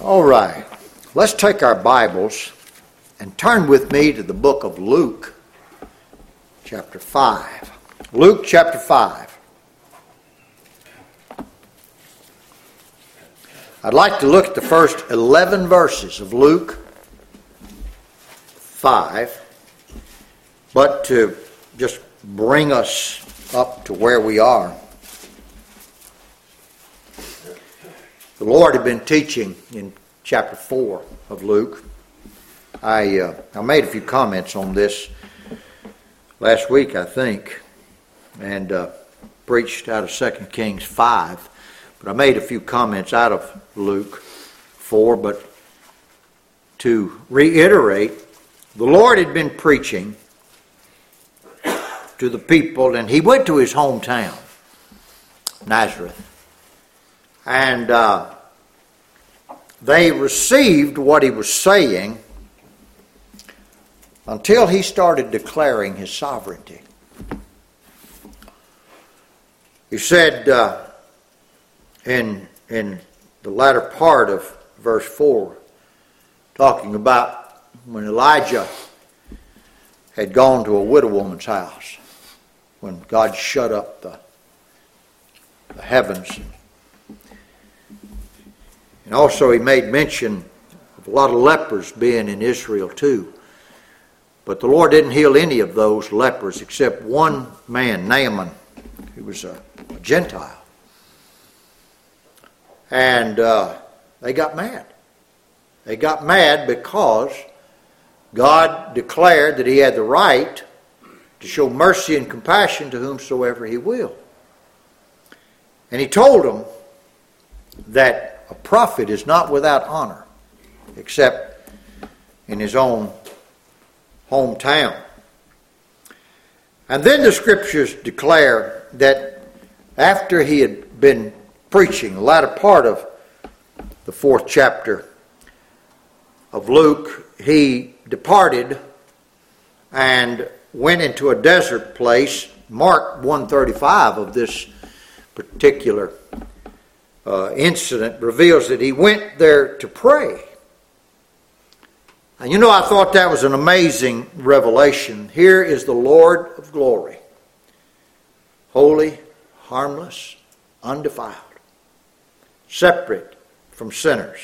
All right, let's take our Bibles and turn with me to the book of Luke, chapter 5. Luke, chapter 5. I'd like to look at the first 11 verses of Luke 5, but to just bring us up to where we are. The Lord had been teaching in chapter 4 of Luke. I made a few comments on this last week, I think, and preached out of 2 Kings 5. But I made a few comments out of Luke 4. But to reiterate, the Lord had been preaching to the people, and he went to his hometown, Nazareth. And they received what he was saying until he started declaring his sovereignty. He said in the latter part of verse 4, talking about when Elijah had gone to a widow woman's house, when God shut up the heavens. And also he made mention of a lot of lepers being in Israel too. But the Lord didn't heal any of those lepers except one man, Naaman, who was a Gentile. And they got mad. They got mad because God declared that he had the right to show mercy and compassion to whomsoever he will. And he told them that a prophet is not without honor, except in his own hometown. And then the scriptures declare that after he had been preaching, the latter part of the 4th chapter of Luke, he departed and went into a desert place. Mark 1:35 of this particular incident reveals that he went there to pray. And I thought that was an amazing revelation. Here is the Lord of glory, holy, harmless, undefiled, separate from sinners.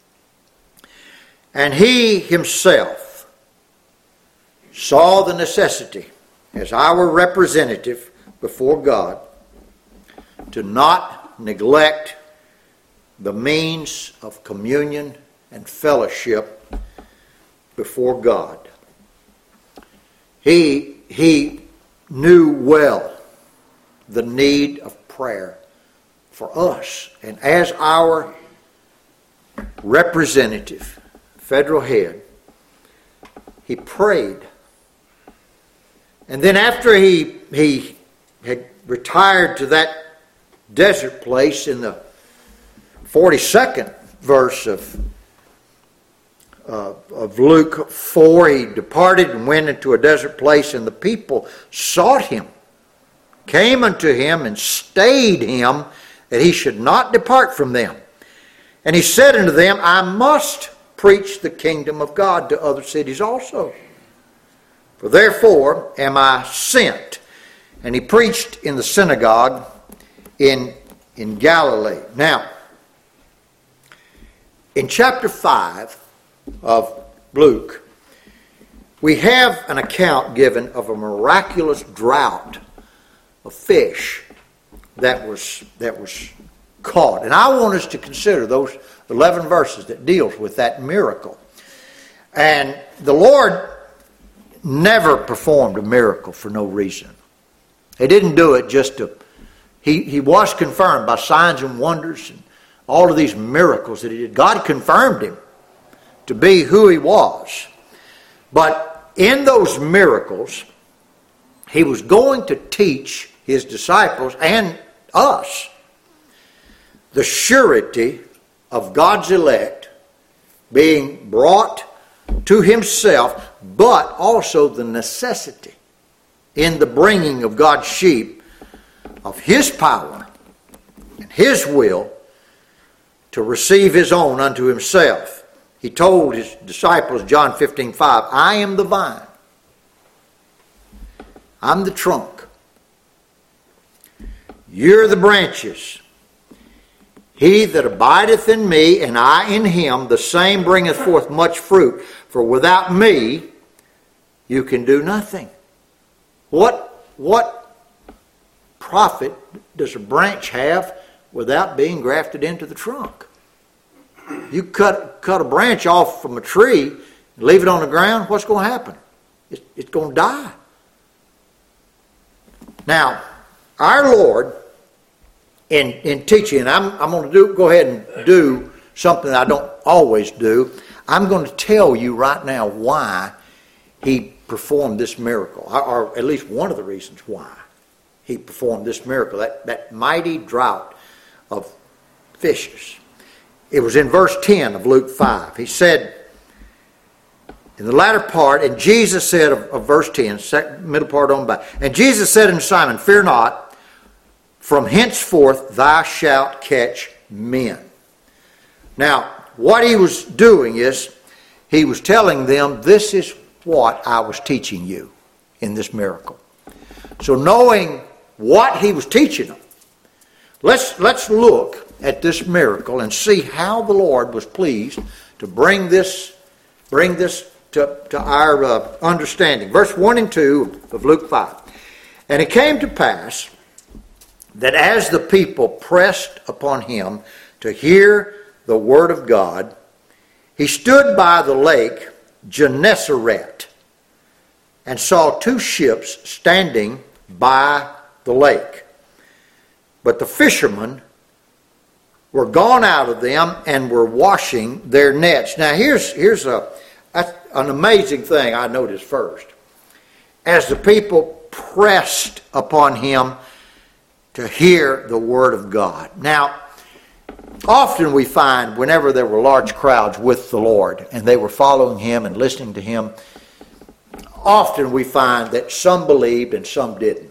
And he himself saw the necessity as our representative before God to not neglect the means of communion and fellowship before God. He knew well the need of prayer for us. And as our representative, federal head, he prayed. And then after he had retired to that desert place in the 42nd verse of Luke 4, he departed and went into a desert place, and the people sought him, came unto him, and stayed him that he should not depart from them. And he said unto them, I must preach the kingdom of God to other cities also, for therefore am I sent. And he preached in the synagogue in Galilee. Now, in chapter 5 of Luke, we have an account given of a miraculous drought of fish that was caught. And I want us to consider those 11 verses that deals with that miracle. And the Lord never performed a miracle for no reason. He didn't do it just to... He was confirmed by signs and wonders and all of these miracles that he did. God confirmed him to be who he was. But in those miracles, he was going to teach his disciples and us the surety of God's elect being brought to himself, but also the necessity in the bringing of God's sheep of his power and his will to receive his own unto himself. He told his disciples, John 15:5, I am the vine. I'm the trunk. You're the branches. He that abideth in me, and I in him, the same bringeth forth much fruit. For without me, you can do nothing. What profit does a branch have without being grafted into the trunk? You cut a branch off from a tree, leave it on the ground, what's going to happen? It's going to die. Now, our Lord, in teaching, and I'm going to go ahead and do something I don't always do. I'm going to tell you right now why he performed this miracle, or at least one of the reasons why he performed this miracle, that mighty drought of fishes. It was in verse 10 of Luke 5. He said, in the latter part, and Jesus said of verse 10, middle part on by, and Jesus said unto Simon, fear not, from henceforth thou shalt catch men. Now, what he was doing is, he was telling them, this is what I was teaching you in this miracle. So knowing what he was teaching them, let's look at this miracle and see how the Lord was pleased to bring this to our understanding. Verse 1 and 2 of Luke 5. And it came to pass that as the people pressed upon him to hear the word of God, he stood by the lake Gennesaret and saw two ships standing by the lake. But the fishermen were gone out of them and were washing their nets. Now here's an amazing thing I noticed first. As the people pressed upon him to hear the word of God. Now, often we find whenever there were large crowds with the Lord and they were following him and listening to him, often we find that some believed and some didn't.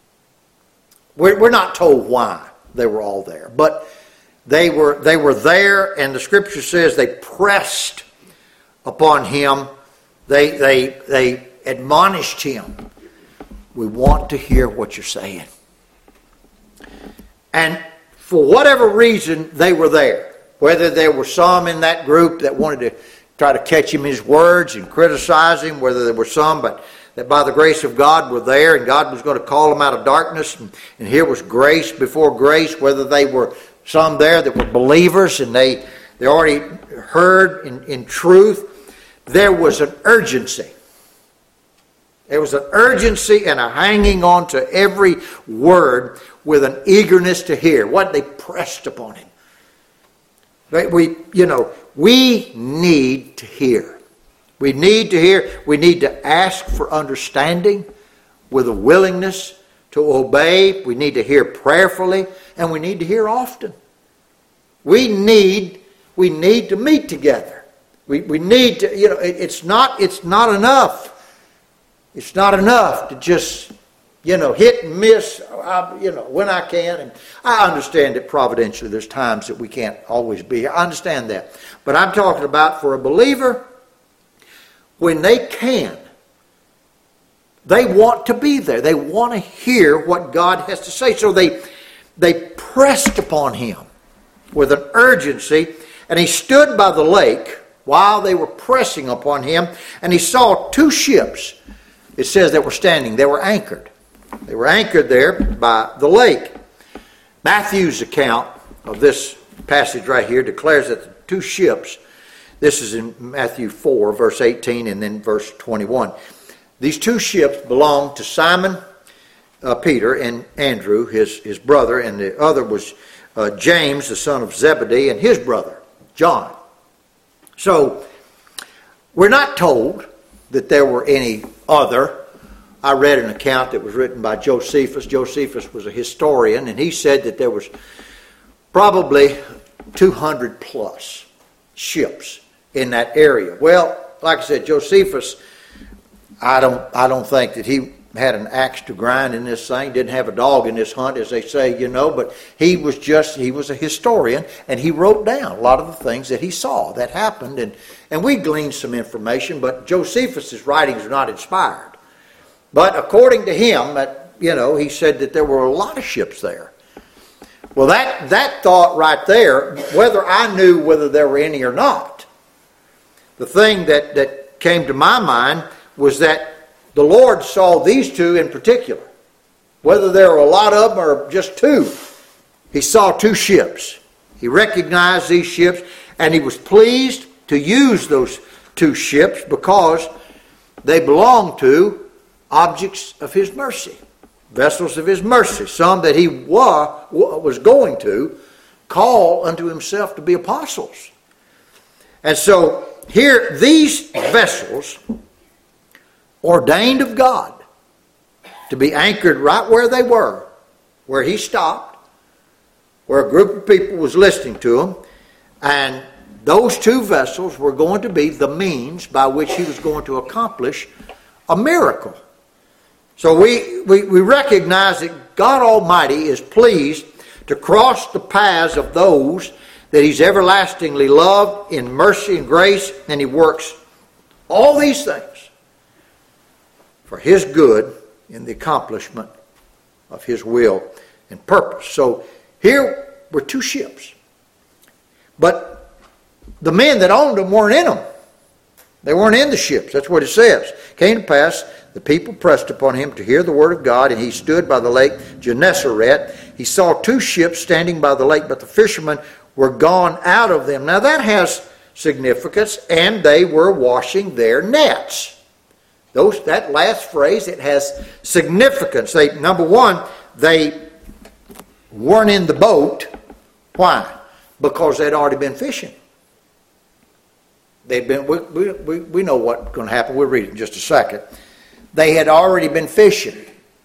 We're not told why they were all there, but they were there, and the scripture says they pressed upon him. They admonished him. We want to hear what you're saying. And for whatever reason, they were there. Whether there were some in that group that wanted to try to catch him in his words and criticize him, whether there were some, but that by the grace of God were there, and God was going to call them out of darkness, and here was grace before grace, whether they were some there that were believers and they already heard in truth, there was an urgency. There was an urgency and a hanging on to every word with an eagerness to hear. What they pressed upon him. We need to hear. We need to hear. We need to ask for understanding with a willingness to obey. We need to hear prayerfully, and we need to hear often. We need to meet together. We need to, it's not enough. It's not enough to just, hit and miss, when I can. And I understand that providentially there's times that we can't always be here. I understand that. But I'm talking about for a believer, when they can, they want to be there. They want to hear what God has to say. So they pressed upon him with an urgency, and he stood by the lake while they were pressing upon him, and he saw two ships. It says that were standing. They were anchored. They were anchored there by the lake. Matthew's account of this passage right here declares that the two ships, this is in Matthew 4, verse 18, and then verse 21. These two ships belonged to Simon Peter and Andrew, his brother, and the other was James, the son of Zebedee, and his brother, John. So, we're not told that there were any other. I read an account that was written by Josephus. Josephus was a historian, and he said that there was probably 200 plus ships in that area. Well, like I said, Josephus, I don't think that he had an axe to grind in this thing, didn't have a dog in this hunt, as they say, but he was a historian, and he wrote down a lot of the things that he saw that happened, and we gleaned some information, but Josephus' writings are not inspired. But according to him, he said that there were a lot of ships there. Well, that thought right there, whether I knew whether there were any or not, the thing that came to my mind was that the Lord saw these two in particular. Whether there were a lot of them or just two, he saw two ships. He recognized these ships, and he was pleased to use those two ships because they belonged to objects of his mercy, vessels of his mercy, some that he was going to call unto himself to be apostles. And so here, these vessels, ordained of God to be anchored right where they were, where he stopped, where a group of people was listening to him, and those two vessels were going to be the means by which he was going to accomplish a miracle. So we recognize that God Almighty is pleased to cross the paths of those that he's everlastingly loved in mercy and grace, and he works all these things for his good in the accomplishment of his will and purpose. So here were two ships. But the men that owned them weren't in them. They weren't in the ships. That's what it says. Came to pass, the people pressed upon him to hear the word of God, and he stood by the lake Gennesaret. He saw two ships standing by the lake, but the fishermen were gone out of them. Now that has significance, and they were washing their nets. That last phrase, it has significance. Number one, they weren't in the boat. Why? Because they'd already been fishing. They'd been. We know what's going to happen. We'll read it in just a second. They had already been fishing,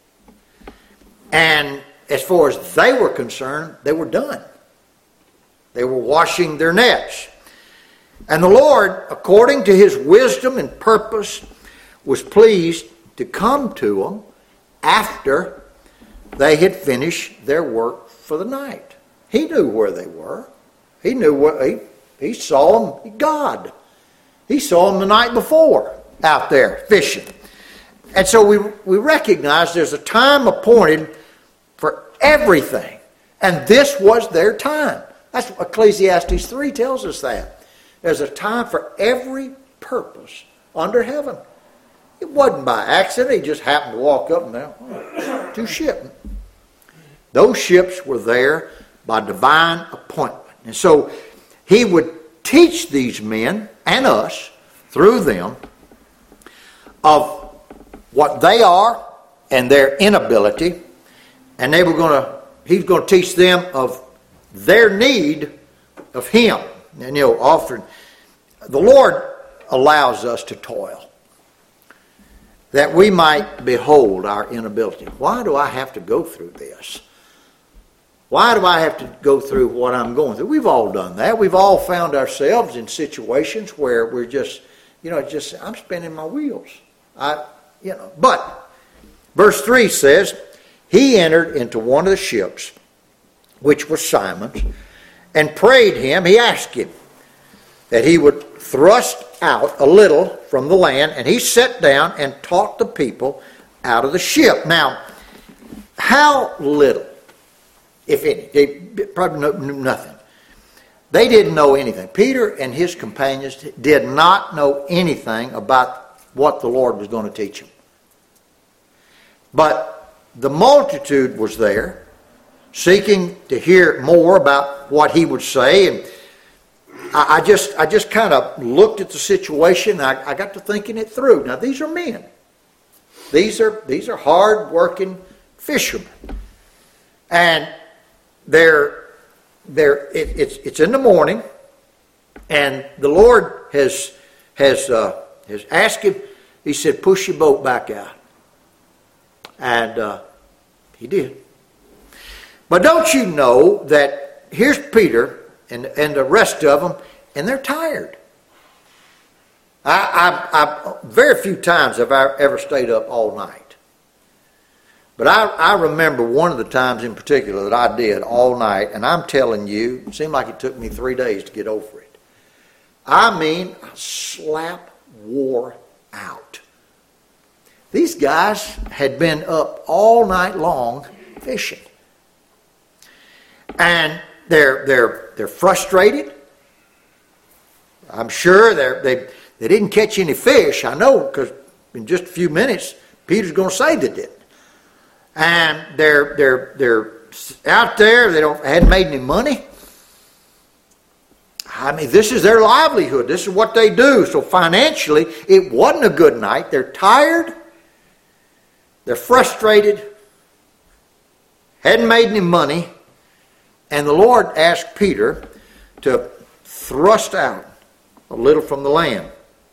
and as far as they were concerned, they were done. They were washing their nets, and the Lord, according to his wisdom and purpose, was pleased to come to them after they had finished their work for the night. He knew where they were. He knew what he saw them. God. He saw them the night before out there fishing. And so we recognize there's a time appointed for everything. And this was their time. That's what Ecclesiastes 3 tells us that. There's a time for every purpose under heaven. It wasn't by accident. He just happened to walk up and there, two ships. Those ships were there by divine appointment. And so he would teach these men and us through them of what they are and their inability. And he's going to teach them of their need of him. And often the Lord allows us to toil, that we might behold our inability. Why do I have to go through this? Why do I have to go through what I'm going through? We've all done that. We've all found ourselves in situations where we're just, I'm spinning my wheels. But verse 3 says, he entered into one of the ships, which was Simon's, and prayed him. He asked him that he would thrust out a little from the land, and he sat down and taught the people out of the ship. Now, how little, if any? They probably knew nothing. They didn't know anything. Peter and his companions did not know anything about what the Lord was going to teach them. But the multitude was there, seeking to hear more about what he would say, and I just kind of looked at the situation. I got to thinking it through. Now these are men. These are hard-working fishermen, and it's in the morning, and the Lord has asked him. He said, "Push your boat back out," and he did. But don't you know that here's Peter and the rest of them, and they're tired. I very few times have I ever stayed up all night. But I remember one of the times in particular that I did all night, and I'm telling you, it seemed like it took me 3 days to get over it. I mean, slap wore out. These guys had been up all night long fishing. And they're frustrated. I'm sure they didn't catch any fish. I know, because in just a few minutes, Peter's going to say they didn't. And they're out there. They hadn't made any money. I mean, this is their livelihood. This is what they do. So financially, it wasn't a good night. They're tired. They're frustrated. Hadn't made any money. And the Lord asked Peter to thrust out a little from the land.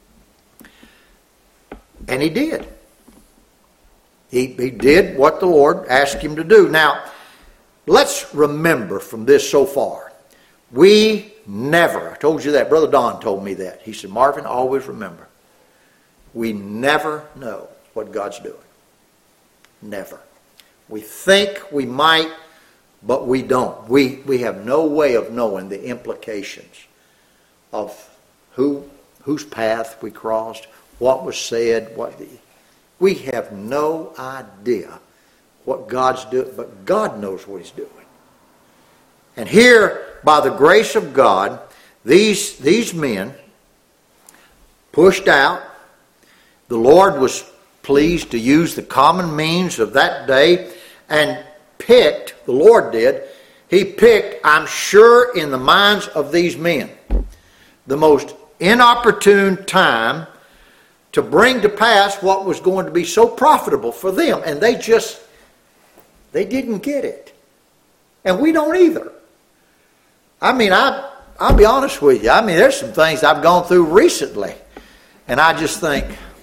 And he did. He did what the Lord asked him to do. Now, let's remember from this so far. We never, I told you that, Brother Don told me that. He said, Marvin, always remember, we never know what God's doing. Never. We think we might, but we don't. We have no way of knowing the implications of whose path we crossed, what was said, we have no idea what God's doing, but God knows what He's doing. And here, by the grace of God, these men pushed out. The Lord was pleased to use the common means of that day and picked, the Lord did, He picked, I'm sure, in the minds of these men, the most inopportune time to bring to pass what was going to be so profitable for them. And they didn't get it. And we don't either. I mean, I'll be honest with you. I mean, there's some things I've gone through recently. And I just think,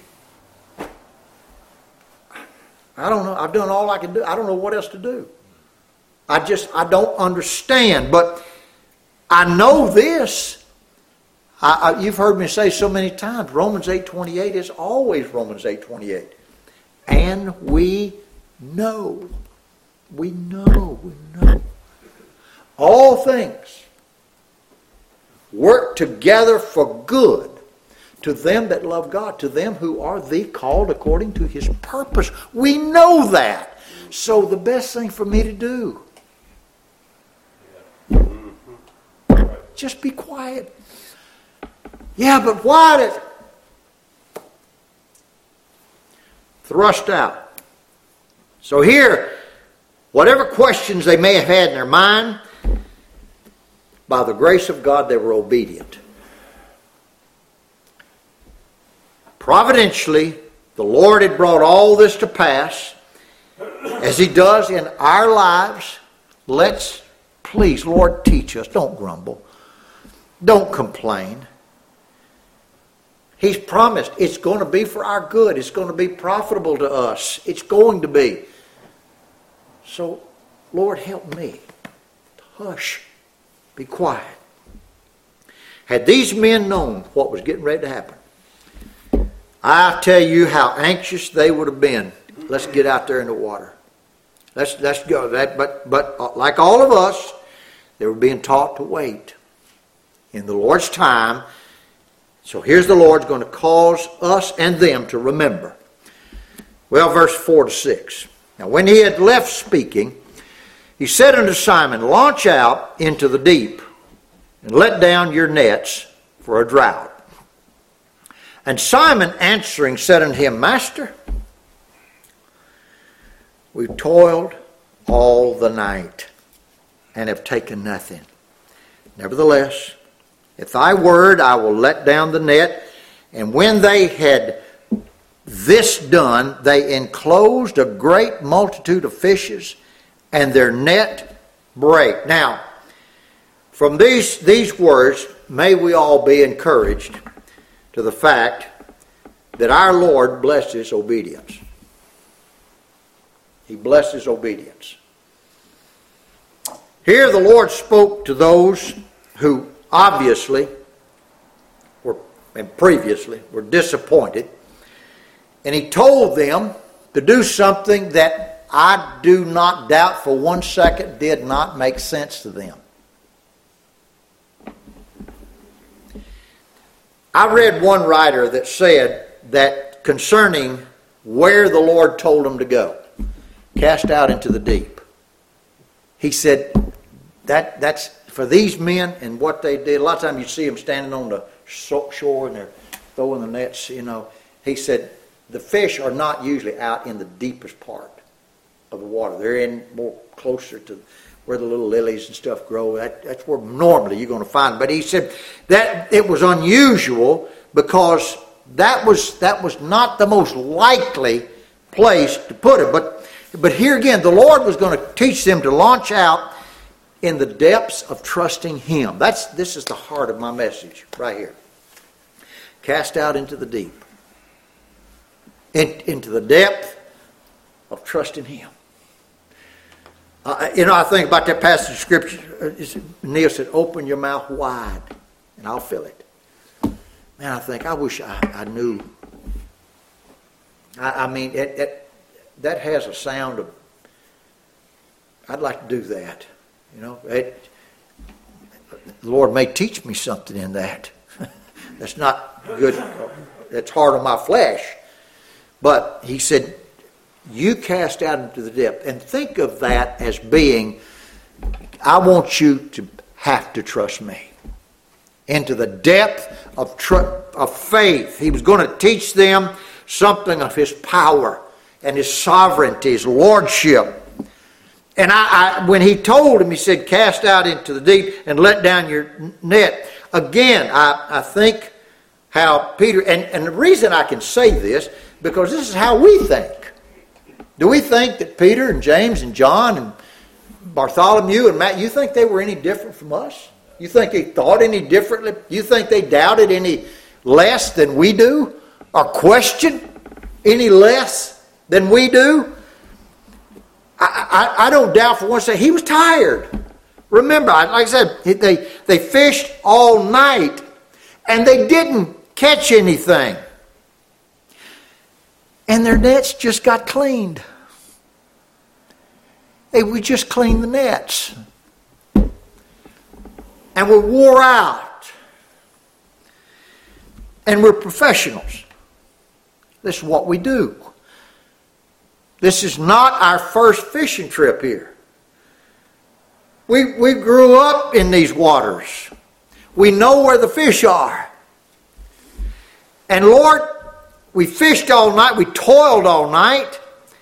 I don't know. I've done all I can do. I don't know what else to do. I don't understand. But I know this. You've heard me say so many times, Romans 8:28 is always Romans 8:28. And we know. We know. All things work together for good to them that love God, to them who are the called according to His purpose. We know that. So the best thing for me to do, just be quiet. Yeah, but why did thrust out? So here, whatever questions they may have had in their mind, by the grace of God, they were obedient. Providentially, the Lord had brought all this to pass, as He does in our lives. Let's, please, Lord, teach us. Don't grumble. Don't complain. He's promised it's going to be for our good. It's going to be profitable to us. It's going to be. So, Lord, help me. Hush. Be quiet. Had these men known what was getting ready to happen, I tell you how anxious they would have been. Let's get out there in the water. Let's go. But like all of us, they were being taught to wait in the Lord's time. So here's the Lord's going to cause us and them to remember. Well, verse 4-6. Now when He had left speaking, He said unto Simon, Launch out into the deep, and let down your nets for a draught. And Simon answering said unto Him, Master, we've toiled all the night, and have taken nothing. Nevertheless, at Thy word I will let down the net. And when they had this done, they enclosed a great multitude of fishes, and their net brake. Now, from these words, may we all be encouraged to the fact that our Lord blesses obedience. He blesses obedience. Here the Lord spoke to those who obviously and previously were disappointed, and He told them to do something that I do not doubt for one second, did not make sense to them. I read one writer that said that concerning where the Lord told them to go, cast out into the deep. He said that's for these men and what they did. A lot of times you see them standing on the shore and they're throwing the nets, He said the fish are not usually out in the deepest part of the water. They're in more closer to where the little lilies and stuff grow. That's where normally you're going to find them. But he said that it was unusual because that was not the most likely place to put it. But here again, the Lord was going to teach them to launch out in the depths of trusting Him. This is the heart of my message right here. Cast out into the deep. Into the depth of trusting Him. I think about that passage of Scripture. Neil said, open your mouth wide and I'll fill it. Man, I think, I wish I knew. I mean, that has a sound of, I'd like to do that. The Lord may teach me something in that. That's not good. That's hard on my flesh. But he said, you cast out into the depth. And think of that as being, I want you to have to trust me. Into the depth of faith. He was going to teach them something of His power and His sovereignty, His lordship. And when He told him, He said, cast out into the deep and let down your net. Again, I think how Peter, and the reason I can say this, because this is how we think. Do we think that Peter and James and John and Bartholomew and Matt, you think they were any different from us? You think they thought any differently? You think they doubted any less than we do? Or questioned any less than we do? I don't doubt for one second. He was tired. Remember, like I said, they fished all night and they didn't catch anything. And their nets just got cleaned. We just cleaned the nets. And we're wore out. And we're professionals. This is what we do. This is not our first fishing trip here. We grew up in these waters. We know where the fish are. And Lord, we fished all night. We toiled all night.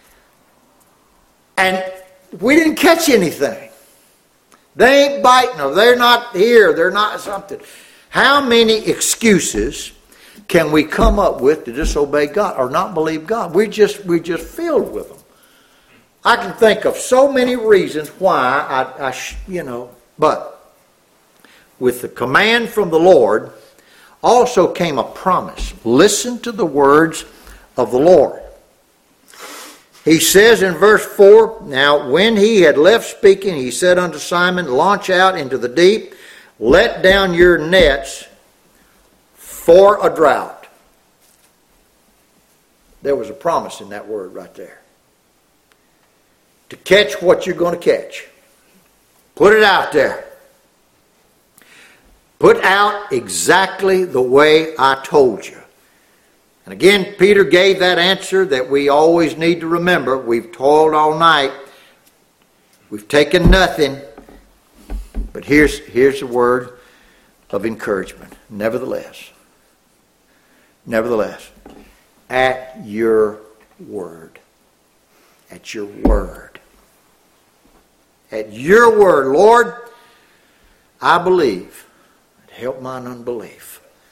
And we didn't catch anything. They ain't biting, or they're not here, they're not something. How many excuses can we come up with to disobey God or not believe God? We're just filled with them. I can think of so many reasons why but with the command from the Lord also came a promise. Listen to the words of the Lord. He says in verse 4, now when he had left speaking, he said unto Simon, launch out into the deep, let down your nets for a drought. There was a promise in that word right there. To catch what you're going to catch. Put it out there. Put out exactly the way I told you. And again, Peter gave that answer that we always need to remember. We've toiled all night. We've taken nothing. But here's a word of encouragement. Nevertheless, at your word. At your word. At your word, Lord, I believe. Help mine unbelief.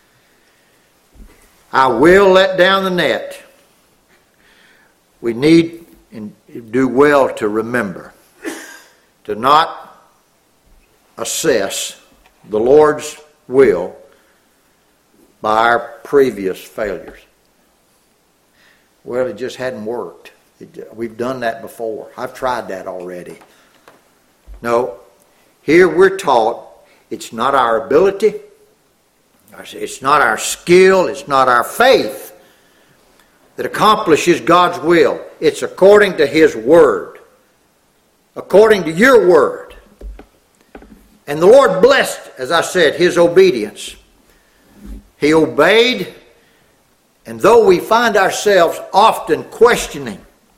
I will let down the net. We need and do well to remember to not assess the Lord's will by our previous failures. Well, it just hadn't worked. We've done that before. I've tried that already. No, here we're taught it's not our ability, it's not our skill, it's not our faith that accomplishes God's will. it's according to His Word. According to your Word. And the Lord blessed, as I said, his obedience. He obeyed, and though we find ourselves often questioning,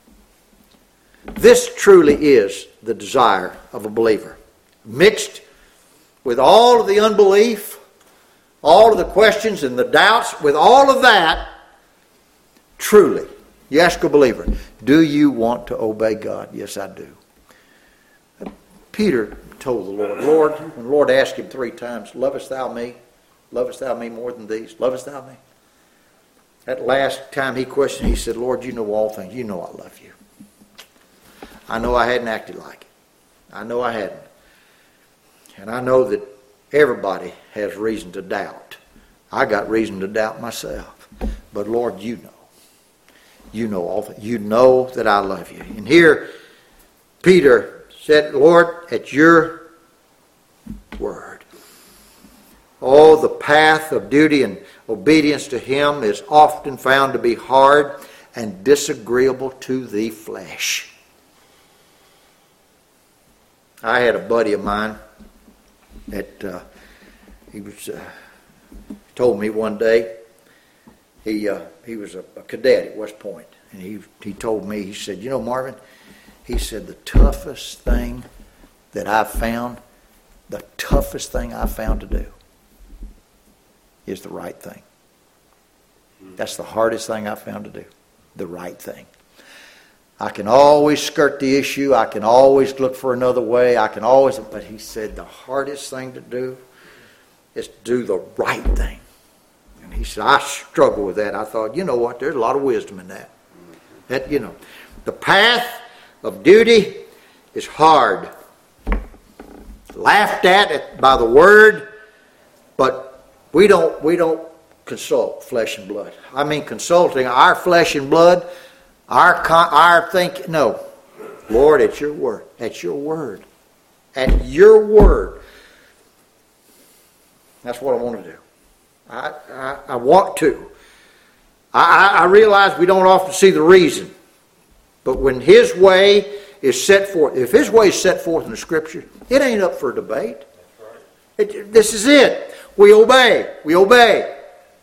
this truly is the desire of a believer. Mixed with all of the unbelief, all of the questions and the doubts, with all of that, truly, you ask a believer, do you want to obey God? Yes, I do. Peter told the Lord, when the Lord asked him 3 times, lovest thou me? Lovest thou me more than these? Lovest thou me? That last time he questioned, he said, Lord, you know all things. You know I love you. I know I hadn't acted like it. I know I hadn't. And I know that everybody has reason to doubt. I got reason to doubt myself. But Lord, you know. You know all things. You know that I love you. And here, Peter said, Lord, at your word. Oh, the path of duty and obedience to Him is often found to be hard and disagreeable to the flesh. I had a buddy of mine that he told me one day, he was a cadet at West Point, and he told me, he said, you know, Marvin, he said, the toughest thing I found to do is the right thing. That's the hardest thing I found to do, the right thing. I can always skirt the issue. I can always look for another way. But he said the hardest thing to do is to do the right thing. And he said, I struggle with that. I thought, you know what, there's a lot of wisdom in that. That, you know, the path of duty is hard. Laughed at by the word, but we don't consult flesh and blood. I mean, consulting our flesh and blood, our think. No, Lord, it's your word. At your word. At your word. That's what I want to do. I want to. I realize we don't often see the reason, but when His way is set forth, if His way is set forth in the Scripture, it ain't up for debate. This is it. We obey. We obey.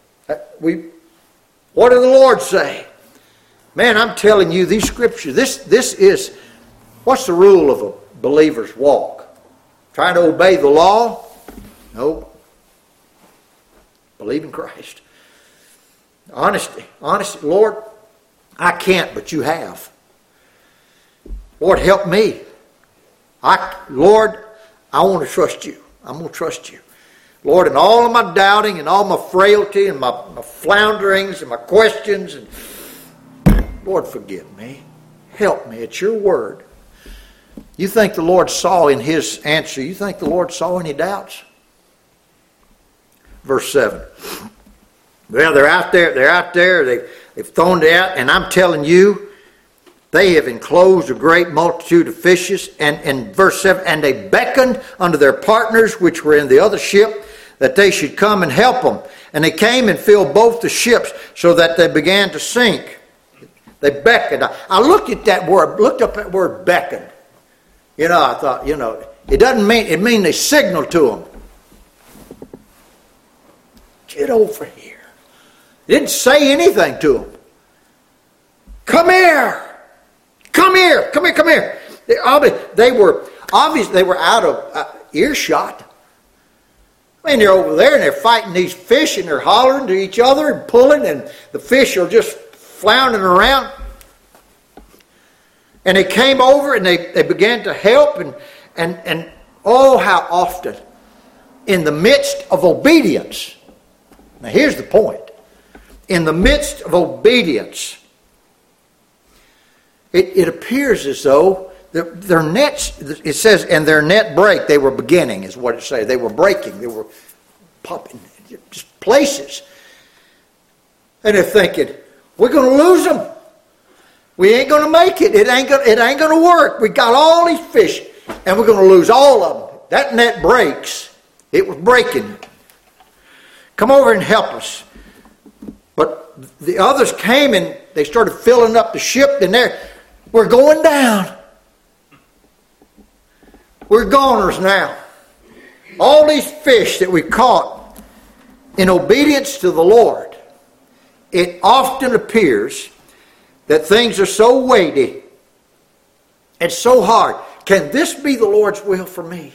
What did the Lord say? Man, I'm telling you, these Scriptures, this is, what's the rule of a believer's walk? Trying to obey the law? No. Believe in Christ. Honesty. Lord, I can't, but you have. Lord, help me. Lord, I want to trust you. I'm going to trust you. Lord, in all of my doubting and all my frailty and my flounderings and my questions, and Lord, forgive me. Help me. It's your word. You think the Lord saw in His answer, you think the Lord saw any doubts? Verse 7. Well, they're out there. They've thrown it out, and I'm telling you, they have enclosed a great multitude of fishes. And verse 7, and they beckoned unto their partners which were in the other ship, that they should come and help them. And they came and filled both the ships, so that they began to sink. They beckoned. I looked up that word beckoned. You know, I thought, you know, it means they signaled to them. Get over here. It didn't say anything to them. Come here. Come here. Come here. Come here. They were out of earshot. I mean, they're over there and they're fighting these fish and they're hollering to each other and pulling, and the fish are just floundering around. And they came over and they began to help, and oh, how often in the midst of obedience. Now here's the point. In the midst of obedience, it appears as though their nets, it says, and their net break, they were beginning, is what it says. They were breaking. They were popping, just places. And they're thinking, we're going to lose them. We ain't going to make it. It ain't going to work. We got all these fish, and we're going to lose all of them. That net breaks. It was breaking. Come over and help us. But the others came and they started filling up the ship, and We're going down. We're goners now. All these fish that we caught in obedience to the Lord, it often appears that things are so weighty and so hard. Can this be the Lord's will for me?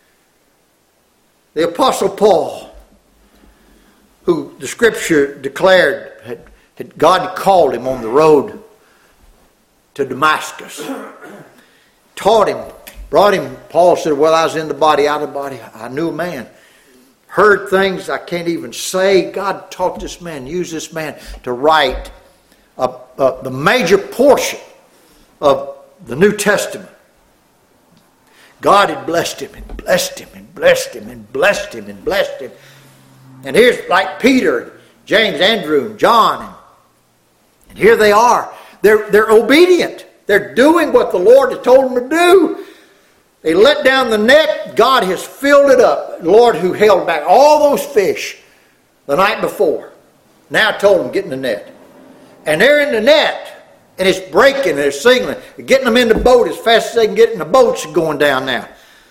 The Apostle Paul, who the Scripture declared God called him on the road to Damascus, taught him, brought him. Paul said, well, I was in the body, out of the body. I knew a man. Heard things I can't even say. God taught this man, used this man to write the major portion of the New Testament. God had blessed him and blessed him and blessed him and blessed him and blessed him. And here's like Peter, James, Andrew, and John. And here they are. They're obedient. They're doing what the Lord has told them to do. They let down the net. God has filled it up. The Lord who held back all those fish the night before now told them, get in the net. And they're in the net. And it's breaking and it's singling. They're getting them in the boat as fast as they can get in the boats going down now.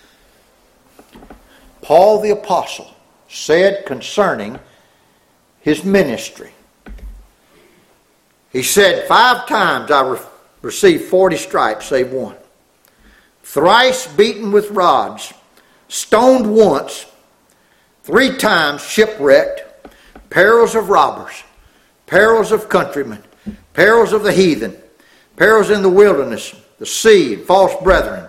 Paul the Apostle said concerning his ministry, he said, 5 times I received 40 stripes, save one. Thrice beaten with rods, stoned once, 3 times shipwrecked, perils of robbers, perils of countrymen, perils of the heathen, perils in the wilderness, the sea, and false brethren.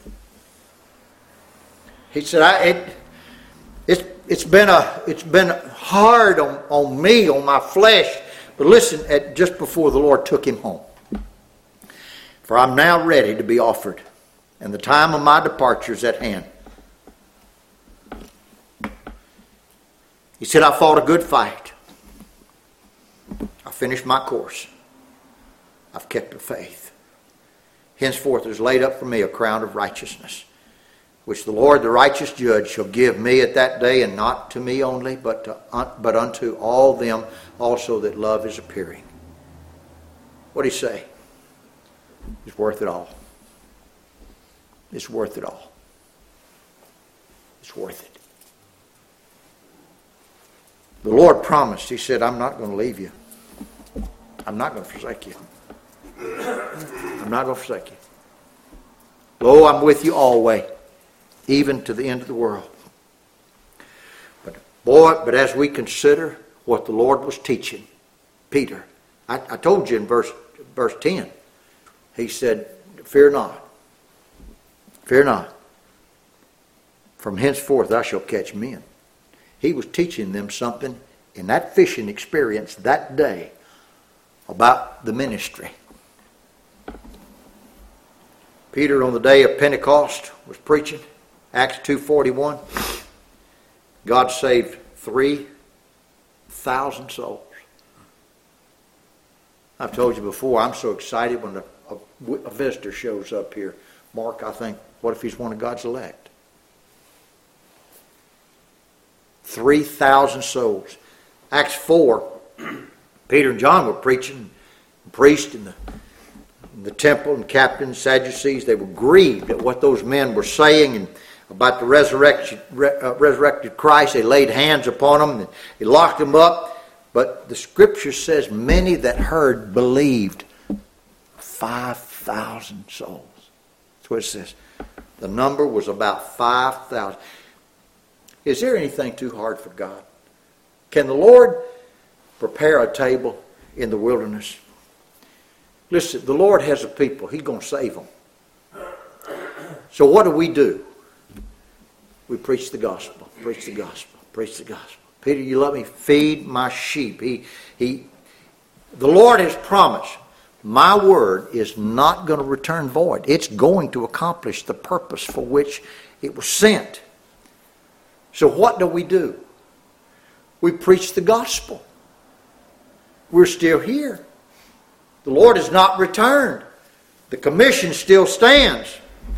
He said, it's been hard on me, on my flesh. But listen, just before the Lord took him home. For I'm now ready to be offered, and the time of my departure is at hand. He said, I fought a good fight. I finished my course. I've kept the faith. Henceforth is laid up for me a crown of righteousness, which the Lord, the righteous judge, shall give me at that day, and not to me only, but unto all them also that love is appearing. What did he say? It's worth it all. It's worth it all. It's worth it. The Lord promised. He said, I'm not going to leave you. I'm not going to forsake you. I'm not going to forsake you. Lo, I'm with you always, even to the end of the world. But as we consider what the Lord was teaching Peter, I told you in verse 10, he said, fear not. Fear not. From henceforth I shall catch men. He was teaching them something in that fishing experience that day about the ministry. Peter on the day of Pentecost was preaching. Acts 2:41. God saved 3,000 souls. I've told you before, I'm so excited when a visitor shows up here. Mark, I think, what if he's one of God's elect? 3,000 souls. Acts 4, Peter and John were preaching. The priest and the temple and captains, Sadducees, they were grieved at what those men were saying and about the resurrected Christ. They laid hands upon them and they locked them up. But the Scripture says many that heard believed. 5,000 souls. That's what it says. The number was about 5,000. Is there anything too hard for God? Can the Lord prepare a table in the wilderness? Listen, the Lord has a people. He's going to save them. So what do? We preach the gospel. Preach the gospel. Preach the gospel. Peter, you let me feed my sheep. The Lord has promised, my word is not going to return void. It's going to accomplish the purpose for which it was sent. So what do? We preach the gospel. We're still here. The Lord has not returned. The commission still stands.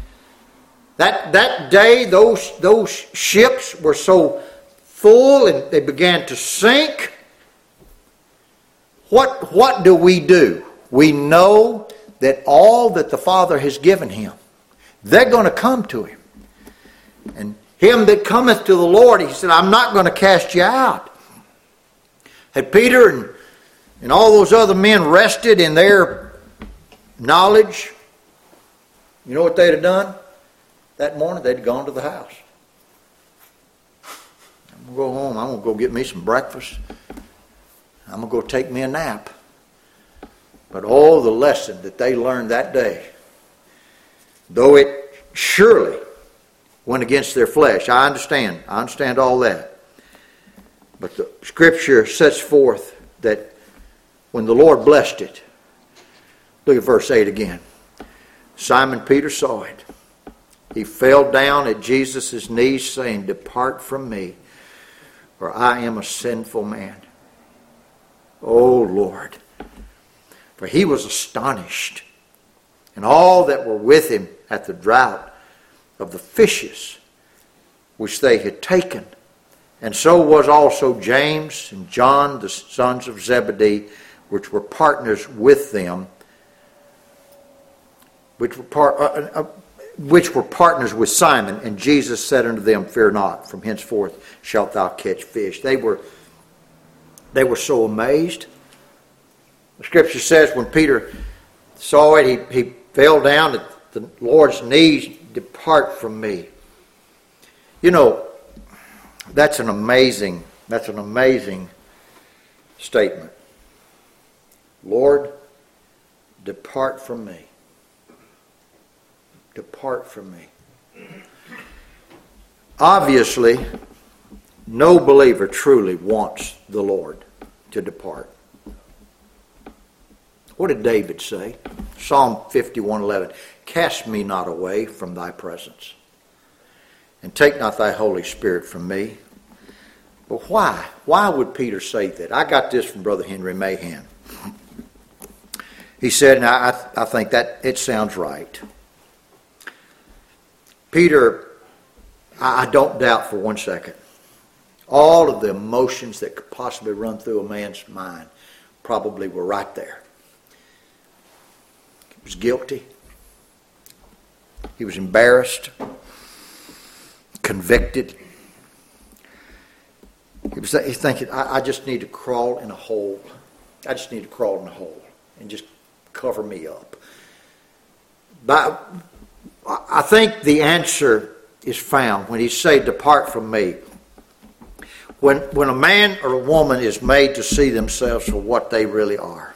That day, those ships were so full and they began to sink. What do? We know that all that the Father has given him, they're going to come to him. And him that cometh to the Lord, he said, I'm not going to cast you out. Had Peter and all those other men rested in their knowledge, you know what they'd have done? That morning they'd gone to the house. I'm going to go home. I'm going to go get me some breakfast. I'm going to go take me a nap. But oh, the lesson that they learned that day, though it surely went against their flesh. I understand all that. But the Scripture sets forth that when the Lord blessed it, look at verse 8 again. Simon Peter saw it. He fell down at Jesus' knees, saying, Depart from me, for I am a sinful man. O Lord. For he was astonished, and all that were with him at the draught of the fishes which they had taken. And so was also James and John, the sons of Zebedee, which were partners with them, which were partners with Simon. And Jesus said unto them, Fear not, from henceforth shalt thou catch fish. They were so amazed. The Scripture says when Peter saw it, he fell down at the Lord's knees. Depart from me. You know, that's an amazing statement. Lord, depart from me. Depart from me. Obviously, no believer truly wants the Lord to depart. What did David say? Psalm 51:11. Cast me not away from thy presence, and take not thy Holy Spirit from me. But why? Why would Peter say that? I got this from Brother Henry Mahan. He said, and I think that it sounds right. Peter, I don't doubt for 1 second, all of the emotions that could possibly run through a man's mind probably were right there. He was guilty. He was embarrassed, convicted. He's thinking, I just need to crawl in a hole. I just need to crawl in a hole and just cover me up. But I think the answer is found when he says, Depart from me. When a man or a woman is made to see themselves for what they really are.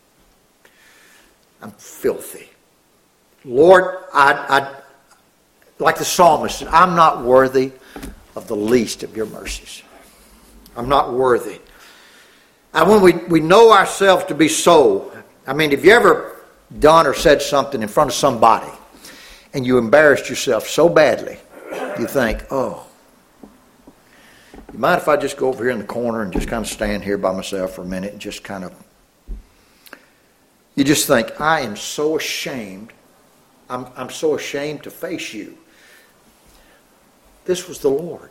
I'm filthy. Lord, I like the psalmist said, I'm not worthy of the least of your mercies. I'm not worthy. And when we know ourselves to be so, I mean, have you ever done or said something in front of somebody and you embarrassed yourself so badly, you think, oh, you mind if I just go over here in the corner and just kind of stand here by myself for a minute and just kind of, you just think, I am so ashamed. I'm so ashamed to face you. This was the Lord.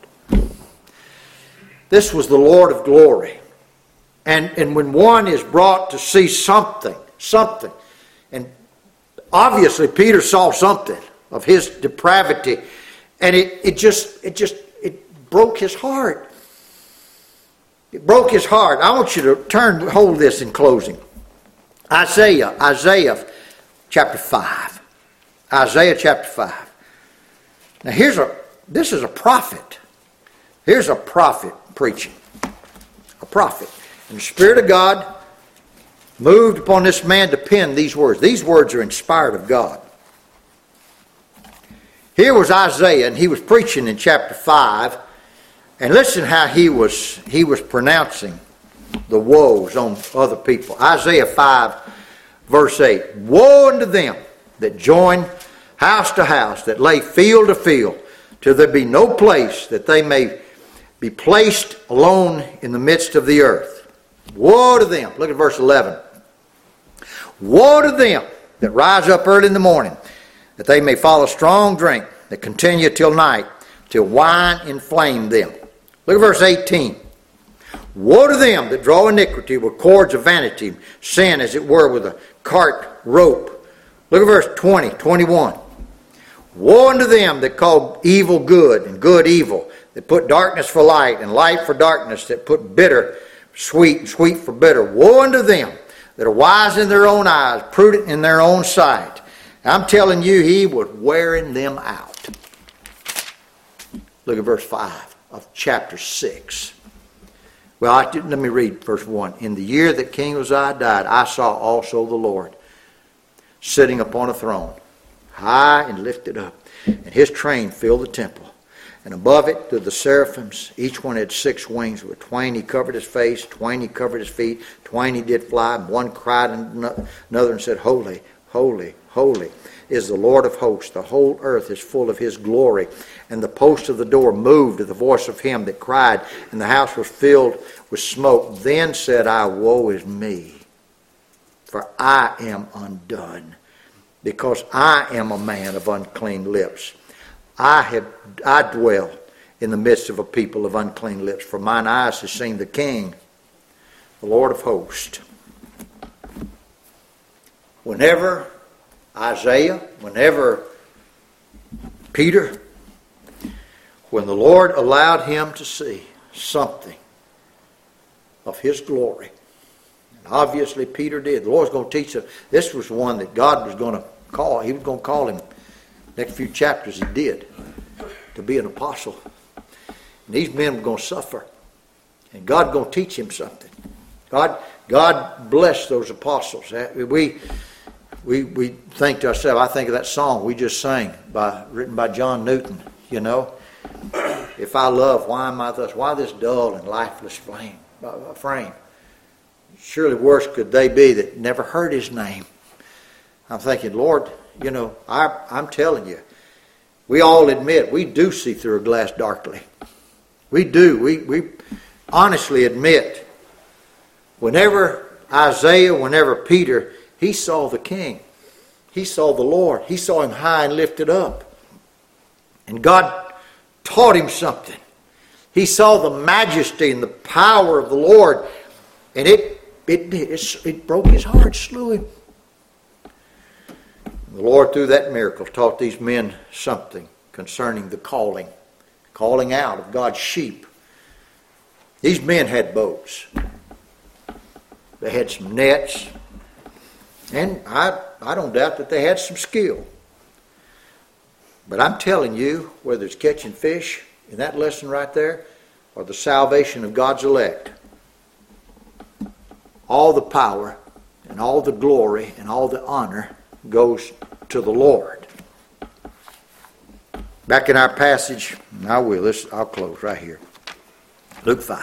This was the Lord of glory. And when one is brought to see something, and obviously Peter saw something of his depravity, and it broke his heart. It broke his heart. I want you to hold this in closing. Isaiah chapter 5. Isaiah chapter 5. Now this is a prophet. Here's a prophet preaching. A prophet. And the Spirit of God moved upon this man to pen these words. These words are inspired of God. Here was Isaiah, and he was preaching in chapter 5. And listen how he was pronouncing the woes on other people. Isaiah 5, verse 8. Woe unto them that join house to house, that lay field to field, till there be no place that they may be placed alone in the midst of the earth. Woe to them. Look at verse 11. Woe to them that rise up early in the morning, that they may follow strong drink, that continue till night, till wine inflame them. Look at verse 18. Woe to them that draw iniquity with cords of vanity, sin as it were with a cart rope, Look at verse 20, 21. Woe unto them that call evil good and good evil, that put darkness for light and light for darkness, that put bitter sweet and sweet for bitter. Woe unto them that are wise in their own eyes, prudent in their own sight. I'm telling you, he was wearing them out. Look at verse 5 of chapter 6. Well, let me read verse 1. In the year that King Uzziah died, I saw also the Lord sitting upon a throne, high and lifted up, and his train filled the temple. And above it stood the seraphims. Each one had 6 wings. With twain he covered his face, twain he covered his feet, twain he did fly. And one cried unto another and said, Holy, holy, holy is the Lord of hosts. The whole earth is full of his glory. And the post of the door moved at the voice of him that cried, and the house was filled with smoke. Then said I, Woe is me, for I am undone, because I am a man of unclean lips. I dwell in the midst of a people of unclean lips, for mine eyes have seen the King, the Lord of hosts. Whenever Isaiah, whenever Peter, when the Lord allowed him to see something of his glory, and obviously Peter did, the Lord's going to teach him. This was one that God was going to call. He was going to call him. Next few chapters he did, to be an apostle. And these men were going to suffer. And God's going to teach him something. God bless those apostles. We think to ourselves, I think of that song we just sang, written by John Newton, you know. If I love, why am I thus? Why this dull and lifeless frame? Surely worse could they be that never heard his name. I'm thinking, Lord, you know, I'm telling you, we all admit we do see through a glass darkly. We do. We honestly admit, whenever Isaiah, whenever Peter, he saw the King. He saw the Lord. He saw him high and lifted up. And God taught him something. He saw the majesty and the power of the Lord. And it broke his heart, slew him. The Lord, through that miracle, taught these men something concerning the calling out of God's sheep. These men had boats. They had some nets. And I don't doubt that they had some skill. But I'm telling you, whether it's catching fish in that lesson right there, or the salvation of God's elect, all the power and all the glory and all the honor goes to the Lord. Back in our passage, I'll close right here. Luke 5.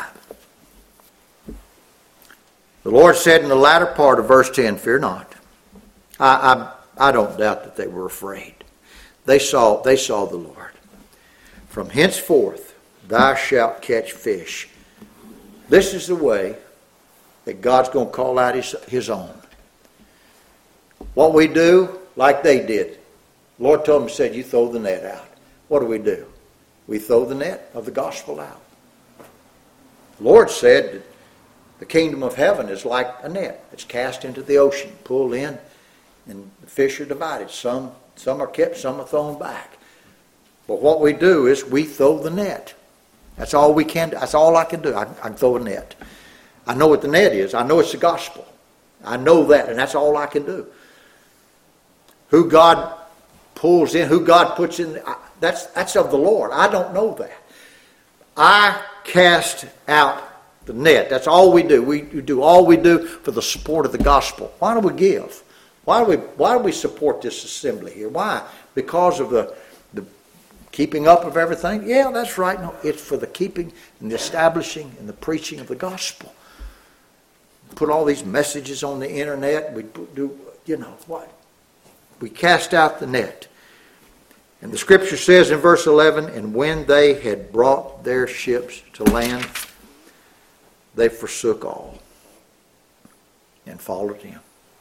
The Lord said in the latter part of verse 10, Fear not. I don't doubt that they were afraid. They saw the Lord. From henceforth thou shalt catch fish. This is the way that God's going to call out his own. What we do, like they did. The Lord told them, said, you throw the net out. What do? We throw the net of the gospel out. The Lord said that the kingdom of heaven is like a net. It's cast into the ocean, pulled in, and the fish are divided. Some are kept, some are thrown back. But what we do is we throw the net. That's all we can do. That's all I can do. I can throw a net. I know what the net is. I know it's the gospel. I know that, and that's all I can do. Who God pulls in, who God puts in, that's of the Lord. I don't know that. I cast out the net. That's all we do. We do all we do for the support of the gospel. Why do we give? Why do we support this assembly here? Why? Because of the keeping up of everything? Yeah, that's right. No, it's for the keeping and the establishing and the preaching of the gospel. Put all these messages on the internet. We do, what? We cast out the net. And the scripture says in verse 11, and when they had brought their ships to land, they forsook all and followed him.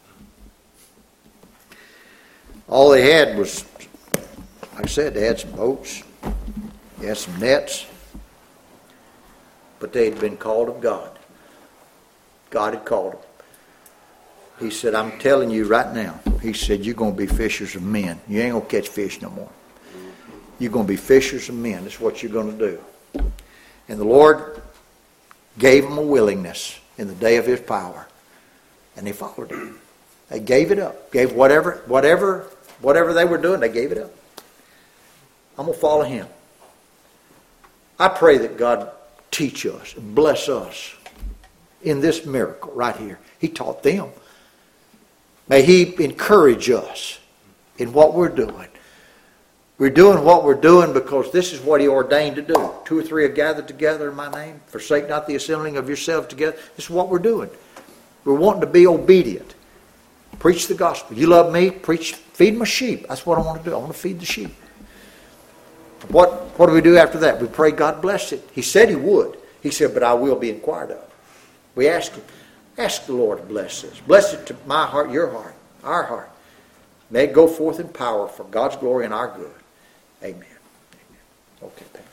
All they had was, like I said, they had some boats, they had some nets, but they had been called of God. God had called them. He said, I'm telling you right now. He said, you're going to be fishers of men. You ain't going to catch fish no more. You're going to be fishers of men. That's what you're going to do. And the Lord gave them a willingness in the day of His power. And they followed Him. They gave it up. Gave whatever they were doing, they gave it up. I'm going to follow Him. I pray that God teach us and bless us in this miracle right here. He taught them. May He encourage us in what we're doing. We're doing what we're doing because this is what He ordained to do. 2 or 3 are gathered together in my name. Forsake not the assembling of yourselves together. This is what we're doing. We're wanting to be obedient. Preach the gospel. You love me? Feed my sheep. That's what I want to do. I want to feed the sheep. What do we do after that? We pray God bless it. He said He would. He said, but I will be inquired of. We ask Him. Ask the Lord to bless this. Bless it to my heart, your heart, our heart. May it go forth in power for God's glory and our good. Amen. Amen. Okay,